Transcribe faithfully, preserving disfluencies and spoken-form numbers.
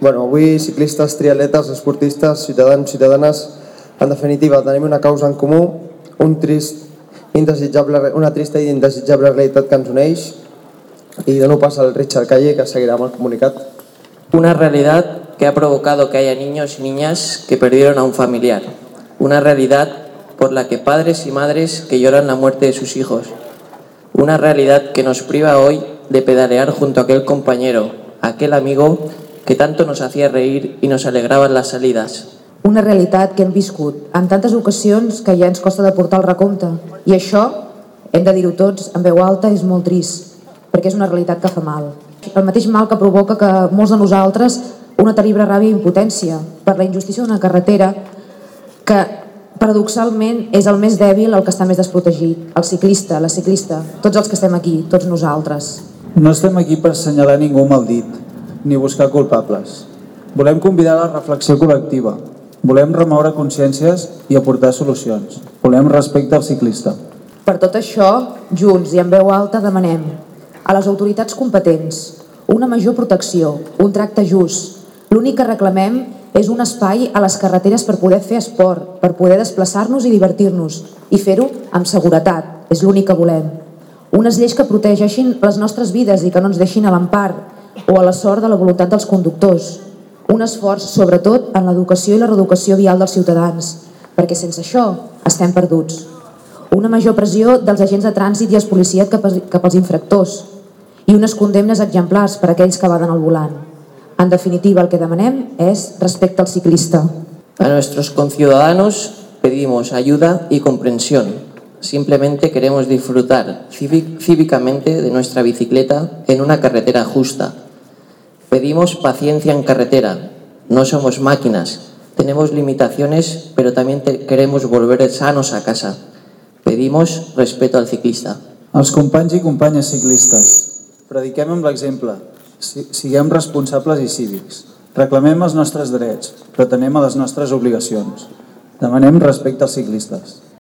Bueno, avui ciclistes, triatletes, esportistes, ciutadans, ciutadanes, en definitiva, tenim una causa en comú, un trist, indesitjable, una trista i indesitjable realitat que ens uneix, y dono paso al Richard Calle, que seguirá más comunicat. Una realidad que ha provocado que haya niños y niñas que perdieron a un familiar. Una realidad por la que padres y madres que lloran la muerte de sus hijos. Una realidad que nos priva hoy de pedalear junto a aquel compañero, aquel amigo que tanto nos hacía reír y nos alegraba en las salidas. Una realitat que hem viscut en tantes ocasions que ja ens costa de portar el recompte. I això, hem de dir-ho tots en veu alta, és molt trist, perquè és una realitat que fa mal. El mateix mal que provoca que molts de nosaltres una terrible ràbia i impotència per la injustícia d'una carretera que, paradoxalment, és el més dèbil, el que està més desprotegit. El ciclista, la ciclista, tots els que estem aquí, tots nosaltres. No estem aquí per assenyalar ningú amb el dit, ni buscar culpables. Volem convidar a la reflexió col·lectiva. Volem remoure consciències i aportar solucions. Volem respecte al ciclista. Per tot això, junts i en veu alta demanem a les autoritats competents una major protecció, un tracte just. L'únic que reclamem és un espai a les carreteres per poder fer esport, per poder desplaçar-nos i divertir-nos i fer-ho amb seguretat. És l'únic que volem. Unes lleis que protegeixin les nostres vides i que no ens deixin a l'empar o a la sort de la voluntat dels conductors. Un esforç, sobretot, en l'educació i la reeducació vial dels ciutadans, perquè sense això estem perduts. Una major pressió dels agents de trànsit i els policies cap als infractors i unes condemnes exemplars per a aquells que baden al volant. En definitiva, el que demanem es respecte al ciclista. A nuestros conciudadanos pedimos ayuda y comprensión. Simplemente queremos disfrutar cívicamente de nuestra bicicleta en una carretera justa. Pedimos paciencia en carretera. No somos máquinas. Tenemos limitaciones, pero también queremos volver sanos a casa. Pedimos respeto al ciclista. Els companys i companyes ciclistes, prediquem amb l'exemple. Siguem responsables i cívics. Reclamem els nostres drets, però atenem a les nostres obligacions. Demanem respecte als ciclistes.